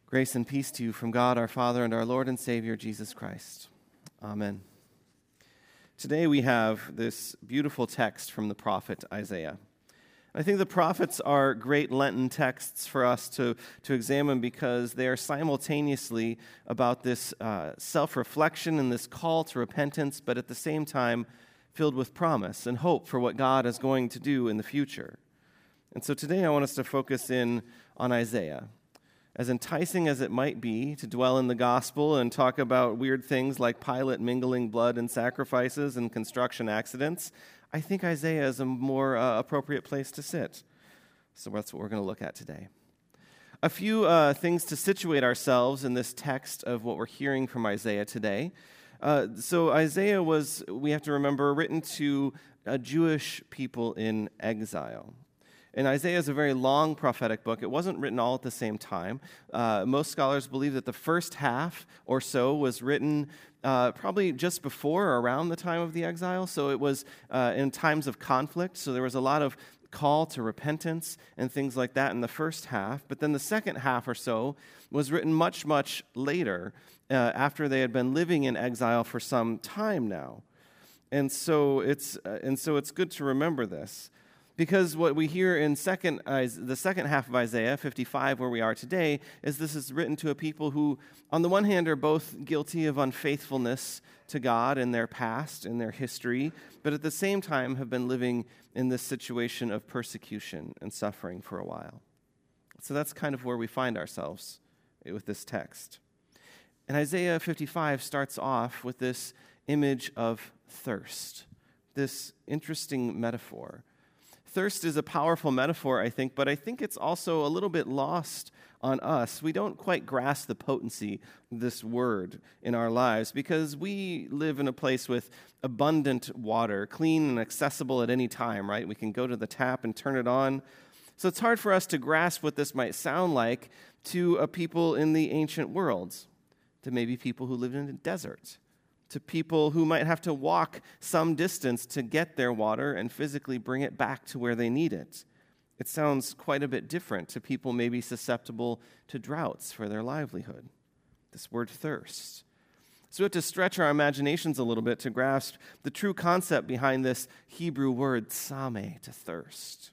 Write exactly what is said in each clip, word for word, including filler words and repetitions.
Grace and peace to you from God our Father and our Lord and Savior, Jesus Christ. Amen. Today we have this beautiful text from the prophet Isaiah. I think the prophets are great Lenten texts for us to, to examine because they are simultaneously about this uh, self-reflection and this call to repentance, but at the same time filled with promise and hope for what God is going to do in the future. And so today I want us to focus in on Isaiah. As enticing as it might be to dwell in the gospel and talk about weird things like Pilate mingling blood and sacrifices and construction accidents, I think Isaiah is a more uh, appropriate place to sit. So that's what we're going to look at today. A few uh, things to situate ourselves in this text of what we're hearing from Isaiah today. Uh, so Isaiah was, we have to remember, written to a Jewish people in exile. And Isaiah is a very long prophetic book. It wasn't written all at the same time. Uh, most scholars believe that the first half or so was written uh, probably just before or around the time of the exile. So it was uh, in times of conflict. So there was a lot of call to repentance and things like that in the first half. But then the second half or so was written much, much later uh, after they had been living in exile for some time now. And so it's uh, and so it's good to remember this. Because what we hear in second, uh, the second half of Isaiah fifty-five, where we are today, is this is written to a people who, on the one hand, are both guilty of unfaithfulness to God in their past, in their history, but at the same time have been living in this situation of persecution and suffering for a while. So that's kind of where we find ourselves with this text. And Isaiah fifty-five starts off with this image of thirst, this interesting metaphor. Thirst is a powerful metaphor, I think, but I think it's also a little bit lost on us. We don't quite grasp the potency of this word in our lives because we live in a place with abundant water, clean and accessible at any time, right? We can go to the tap and turn it on. So it's hard for us to grasp what this might sound like to a people in the ancient worlds, to maybe people who lived in a desert, to people who might have to walk some distance to get their water and physically bring it back to where they need it. It sounds quite a bit different to people maybe susceptible to droughts for their livelihood. This word thirst. So we have to stretch our imaginations a little bit to grasp the true concept behind this Hebrew word tsame, to thirst.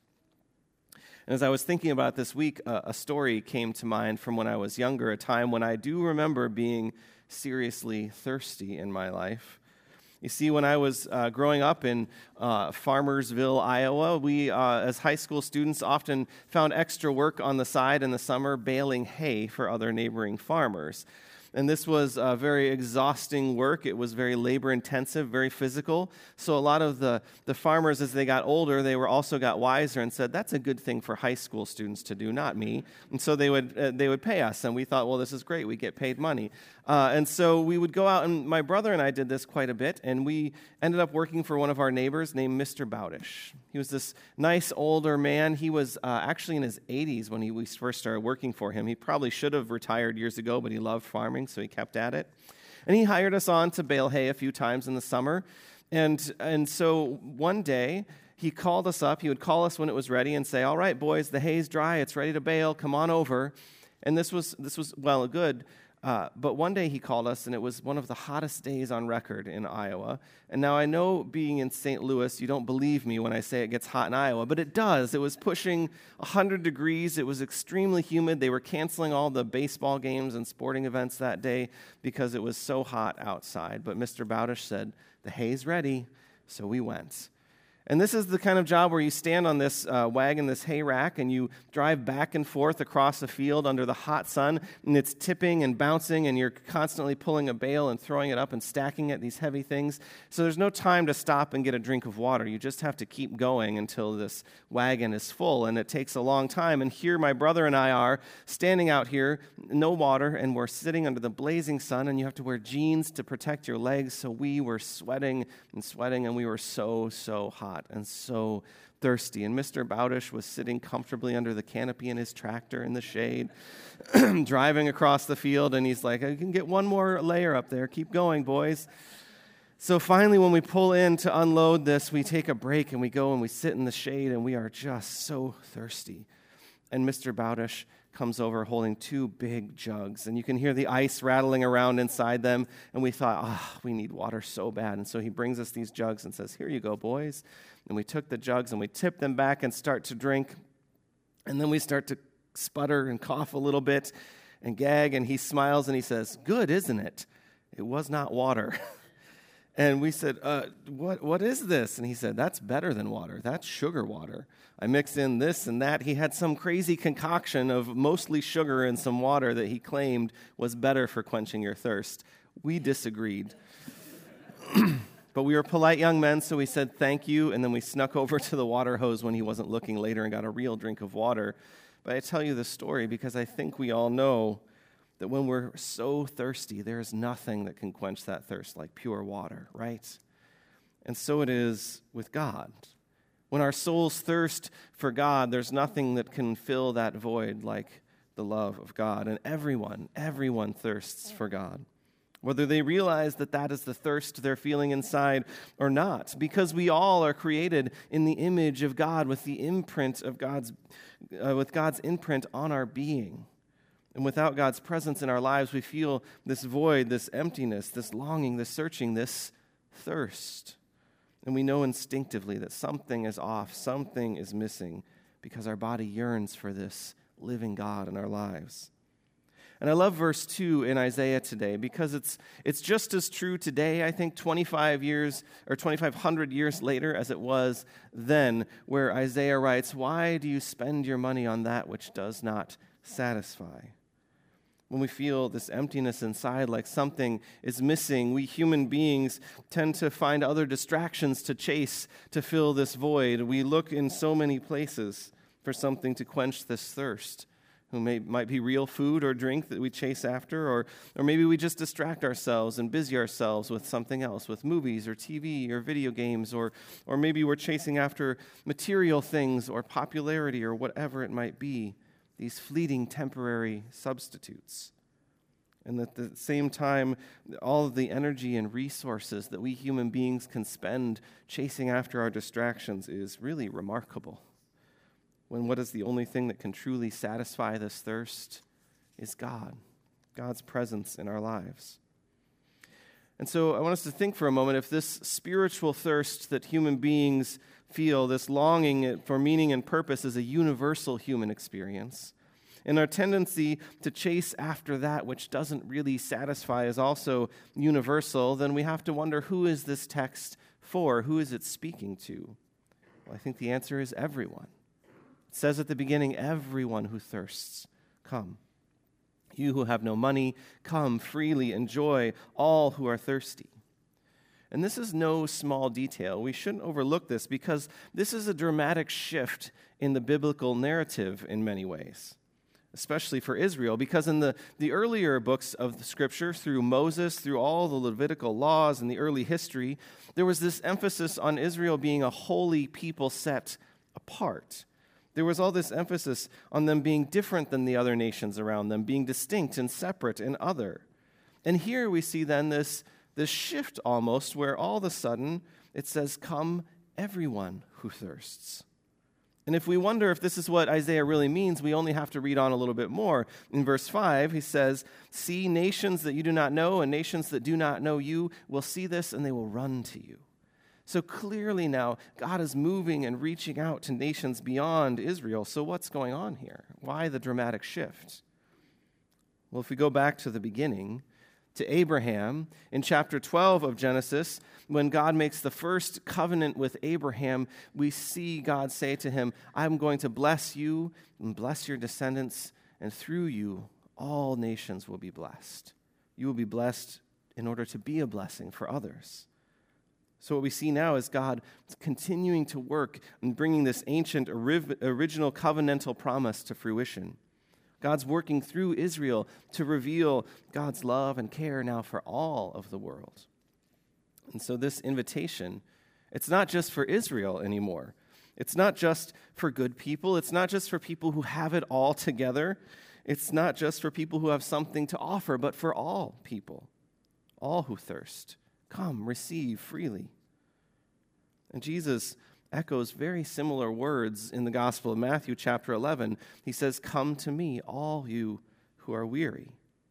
And as I was thinking about this week, uh, a story came to mind from when I was younger, a time when I do remember being seriously thirsty in my life. You see, when I was uh, growing up in uh, Farmersville, Iowa, we, uh, as high school students, often found extra work on the side in the summer baling hay for other neighboring farmers. And this was uh, very exhausting work. It was very labor-intensive, very physical. So a lot of the, the farmers, as they got older, they were also got wiser and said, that's a good thing for high school students to do, not me. And so they would uh, they would pay us, and we thought, well, this is great. We get paid money. Uh, and so we would go out, and my brother and I did this quite a bit, and we ended up working for one of our neighbors named Mister Bowdish. He was this nice older man. He was uh, actually in his eighties when he, we first started working for him. He probably should have retired years ago, but he loved farming, so he kept at it. And he hired us on to bale hay a few times in the summer. And, and so one day, he called us up. He would call us when it was ready and say, all right, boys, the hay's dry. It's ready to bale. Come on over. And this was, this was well, good. Uh, but one day he called us, and it was one of the hottest days on record in Iowa. And now I know being in Saint Louis, you don't believe me when I say it gets hot in Iowa, but it does. It was pushing one hundred degrees. It was extremely humid. They were canceling all the baseball games and sporting events that day because it was so hot outside. But Mister Bowdish said, the hay's ready, so we went. And this is the kind of job where you stand on this uh, wagon, this hay rack, and you drive back and forth across the field under the hot sun, and it's tipping and bouncing, and you're constantly pulling a bale and throwing it up and stacking it, these heavy things. So there's no time to stop and get a drink of water. You just have to keep going until this wagon is full, and it takes a long time. And here my brother and I are standing out here, no water, and we're sitting under the blazing sun, and you have to wear jeans to protect your legs, so we were sweating and sweating, and we were so, so hot and so thirsty. And Mister Bowdish was sitting comfortably under the canopy in his tractor in the shade, driving across the field, and he's like, I can get one more layer up there. Keep going, boys. So finally, when we pull in to unload this, we take a break, and we go and we sit in the shade, and we are just so thirsty. And Mister Bowdish comes over holding two big jugs, and you can hear the ice rattling around inside them. And we thought, ah, oh, we need water so bad. And so he brings us these jugs and says, here you go, boys. And we took the jugs and we tip them back and start to drink. And then we start to sputter and cough a little bit and gag. And he smiles and he says, good, isn't it? It was not water. And we said, uh, what, what is this? And he said, that's better than water. That's sugar water. I mix in this and that. He had some crazy concoction of mostly sugar and some water that he claimed was better for quenching your thirst. We disagreed. But we were polite young men, so we said thank you, and then we snuck over to the water hose when he wasn't looking later and got a real drink of water. But I tell you this story because I think we all know that when we're so thirsty, there is nothing that can quench that thirst like pure water, right? And so it is with God. When our souls thirst for God, there's nothing that can fill that void like the love of God. And everyone, everyone thirsts for God, whether they realize that that is the thirst they're feeling inside or not, because we all are created in the image of God with the imprint of God's, uh, with God's imprint on our being. And without God's presence in our lives, we feel this void, this emptiness, this longing, this searching, this thirst. And we know instinctively that something is off, something is missing, because our body yearns for this living God in our lives. And I love verse two in Isaiah today because it's it's just as true today, I think, twenty-five years or twenty-five hundred years later as it was then, where Isaiah writes, "Why do you spend your money on that which does not satisfy?" When we feel this emptiness inside, like something is missing, we human beings tend to find other distractions to chase to fill this void. We look in so many places for something to quench this thirst. Who may, might be real food or drink that we chase after, or, or maybe we just distract ourselves and busy ourselves with something else, with movies or T V or video games, or, or maybe we're chasing after material things or popularity or whatever it might be. These fleeting temporary substitutes. And at the same time, all of the energy and resources that we human beings can spend chasing after our distractions is really remarkable. When what is the only thing that can truly satisfy this thirst is God, God's presence in our lives. And so I want us to think for a moment if this spiritual thirst that human beings feel, this longing for meaning and purpose, is a universal human experience. And our tendency to chase after that which doesn't really satisfy is also universal, then we have to wonder, who is this text for? Who is it speaking to? Well, I think the answer is everyone. It says at the beginning, everyone who thirsts, come. You who have no money, come freely, enjoy, all who are thirsty. And this is no small detail. We shouldn't overlook this because this is a dramatic shift in the biblical narrative in many ways, especially for Israel, because in the, the earlier books of the Scripture, through Moses, through all the Levitical laws and the early history, there was this emphasis on Israel being a holy people set apart. There was all this emphasis on them being different than the other nations around them, being distinct and separate and other. And here we see then this, this shift almost where all of a sudden it says, come everyone who thirsts. And if we wonder if this is what Isaiah really means, we only have to read on a little bit more. In verse five, he says, see, nations that you do not know and nations that do not know you will see this and they will run to you. So clearly now, God is moving and reaching out to nations beyond Israel. So what's going on here? Why the dramatic shift? Well, if we go back to the beginning, to Abraham, in chapter twelve of Genesis, when God makes the first covenant with Abraham, we see God say to him, I'm going to bless you and bless your descendants, and through you all nations will be blessed. You will be blessed in order to be a blessing for others. So what we see now is God continuing to work and bringing this ancient original covenantal promise to fruition. God's working through Israel to reveal God's love and care now for all of the world. And so this invitation, it's not just for Israel anymore. It's not just for good people. It's not just for people who have it all together. It's not just for people who have something to offer, but for all people, all who thirst. Come, receive freely. And Jesus echoes very similar words in the Gospel of Matthew, chapter eleven. He says, "Come to me, all you who are weary."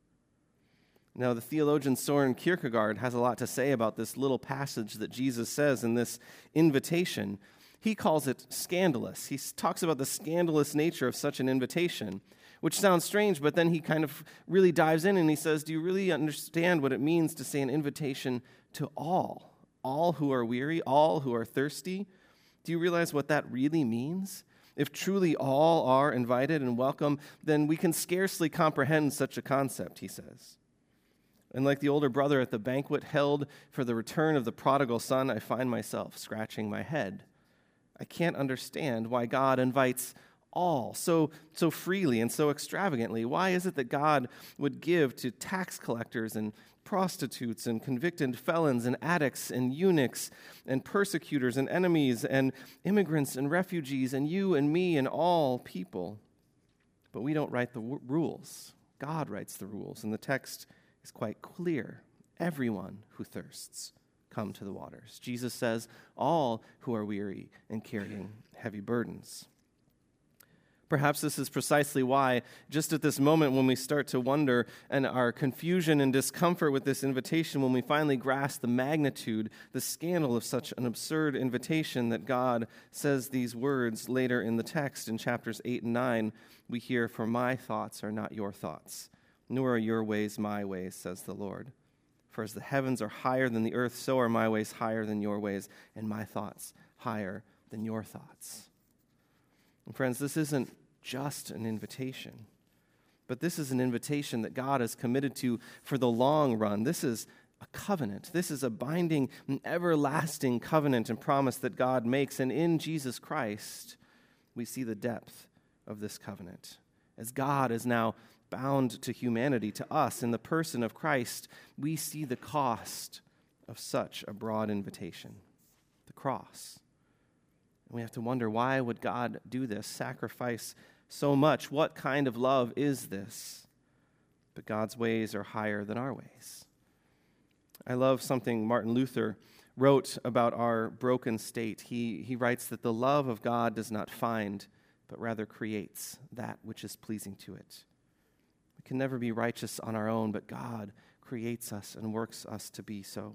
Now, the theologian Soren Kierkegaard has a lot to say about this little passage that Jesus says in this invitation. He calls it scandalous. He talks about the scandalous nature of such an invitation, which sounds strange, but then he kind of really dives in and he says, do you really understand what it means to say an invitation to all? All who are weary, all who are thirsty? Do you realize what that really means? If truly all are invited and welcome, then we can scarcely comprehend such a concept, he says. And like the older brother at the banquet held for the return of the prodigal son, I find myself scratching my head. I can't understand why God invites all so, so freely and so extravagantly. Why is it that God would give to tax collectors and prostitutes and convicted felons and addicts and eunuchs and persecutors and enemies and immigrants and refugees and you and me and all people? But we don't write the w- rules. God writes the rules, and the text is quite clear. Everyone who thirsts, come to the waters. Jesus says, all who are weary and carrying heavy burdens. Perhaps this is precisely why, just at this moment when we start to wonder and our confusion and discomfort with this invitation, when we finally grasp the magnitude, the scandal of such an absurd invitation, that God says these words later in the text in chapters eight and nine, we hear, "For my thoughts are not your thoughts, nor are your ways my ways, says the Lord. For as the heavens are higher than the earth, so are my ways higher than your ways, and my thoughts higher than your thoughts." And friends, this isn't just an invitation, but this is an invitation that God is committed to for the long run. This is a covenant. This is a binding, an everlasting covenant and promise that God makes, and in Jesus Christ, we see the depth of this covenant. As God is now bound to humanity, to us, in the person of Christ, we see the cost of such a broad invitation, the cross. And we have to wonder, why would God do this, sacrifice so much? What kind of love is this? But God's ways are higher than our ways. I love something Martin Luther wrote about our broken state. He, he writes that the love of God does not find, but rather creates that which is pleasing to it. We can never be righteous on our own, but God creates us and works us to be so.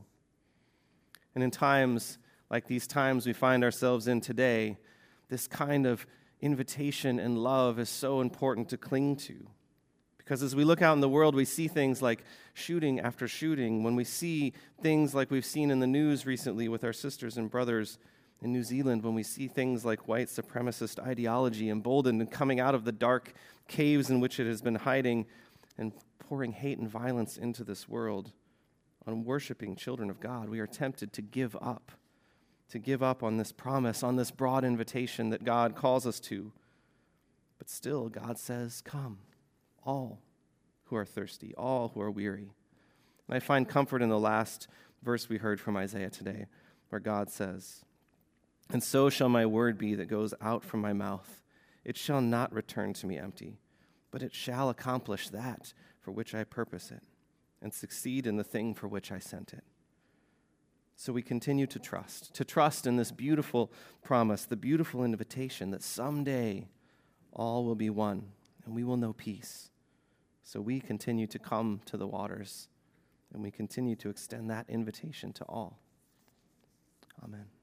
And in times like these times we find ourselves in today, this kind of invitation and love is so important to cling to. Because as we look out in the world, we see things like shooting after shooting. When we see things like we've seen in the news recently with our sisters and brothers in New Zealand, when we see things like white supremacist ideology emboldened and coming out of the dark caves in which it has been hiding and pouring hate and violence into this world on worshiping children of God, we are tempted to give up, to give up on this promise, on this broad invitation that God calls us to. But still, God says, come, all who are thirsty, all who are weary. And I find comfort in the last verse we heard from Isaiah today, where God says, "And so shall my word be that goes out from my mouth. It shall not return to me empty, but it shall accomplish that for which I purpose it, and succeed in the thing for which I sent it." So we continue to trust, to trust in this beautiful promise, the beautiful invitation that someday all will be one, and we will know peace. So we continue to come to the waters, and we continue to extend that invitation to all. Amen.